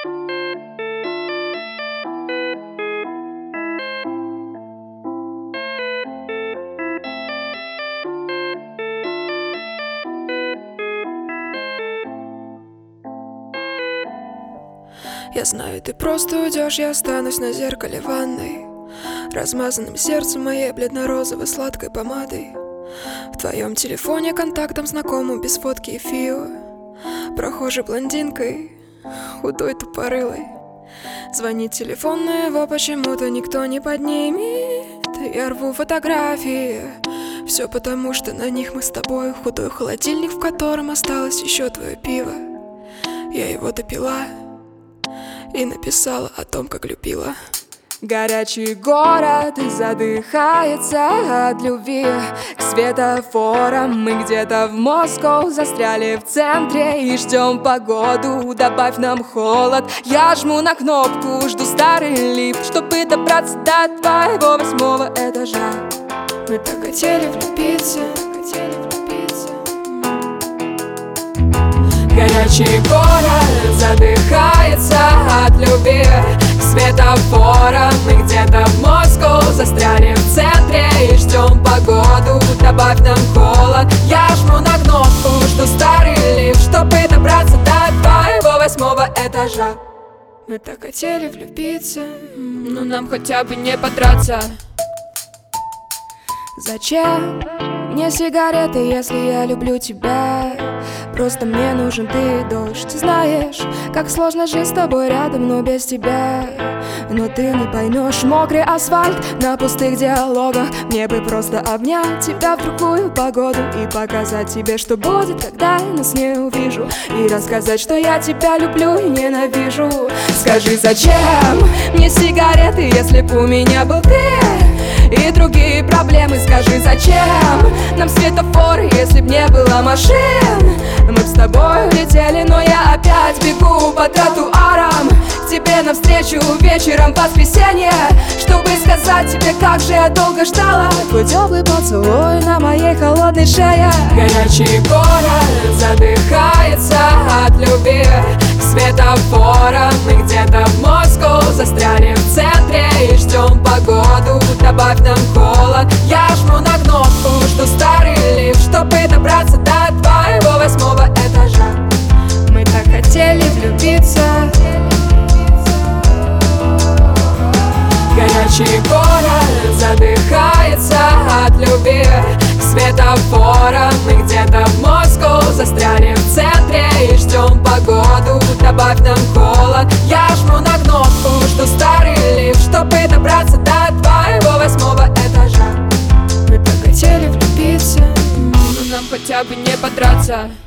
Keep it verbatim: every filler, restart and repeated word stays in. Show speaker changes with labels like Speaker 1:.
Speaker 1: Я знаю, ты просто уйдешь, я останусь на зеркале ванной, размазанным сердцем моей бледно-розовой сладкой помадой. В твоем телефоне контактом знакомым без фотки и фио, прохожей блондинкой, худой тупорылой. Звонит телефон, но его почему-то никто не поднимет. Я рву фотографии, все потому, что на них мы с тобой. Худой холодильник, в котором осталось еще твое пиво. Я его допила и написала о том, как любила.
Speaker 2: Горячий город задыхается от любви к светофорам. Мы где-то в Москве застряли в центре и ждем погоду. Добавь нам холод. Я жму на кнопку, жду старый лифт, чтобы добраться до твоего восьмого этажа.
Speaker 1: Мы так хотели влюбиться, хотели влюбиться.
Speaker 2: Горячий город задыхается от любви к светофорам. Мы где-то в Москве застряли в центре и ждем погоду. Добавь нам холод. Я жму на кнопку, жду старый лифт, чтобы добраться до твоего восьмого этажа.
Speaker 1: Мы так хотели влюбиться, но нам хотя бы не подраться.
Speaker 2: Зачем мне сигареты, если я люблю тебя? Просто мне нужен ты, дождь. Знаешь, как сложно жить с тобой рядом, но без тебя. Но ты не поймешь мокрый асфальт на пустых диалогах. Мне бы просто обнять тебя в другую погоду и показать тебе, что будет, когда я нас не увижу, и рассказать, что я тебя люблю и ненавижу. Скажи, зачем мне сигареты, если б у меня был ты и другие проблемы? Скажи, зачем нам светофоры, если б не было машин? Мы б с тобой улетели, но я опять бегу по тротуарам к тебе навстречу вечером в воскресенье, чтобы сказать тебе, как же я долго ждала твой теплый поцелуй на моей холодной шее. Горячий город задыхается от любви к светофорам. Мы где-то в Москве застряли в центре и ждем погоду. Добавь нам холод. Я жму на кнопку, жду старый лифт, чтобы добраться до твоего восьмого этажа.
Speaker 1: Мы так хотели влюбиться.
Speaker 2: Горячий город задыхается от любви к светофорам. Мы где-то в Москве застряли в центре и ждем погоду. Добавь нам холод. Я жму на кнопку, жду старый лифт, чтобы добраться до твоего восьмого этажа.
Speaker 1: Мы так хотели влюбиться, но нам хотя бы не подраться.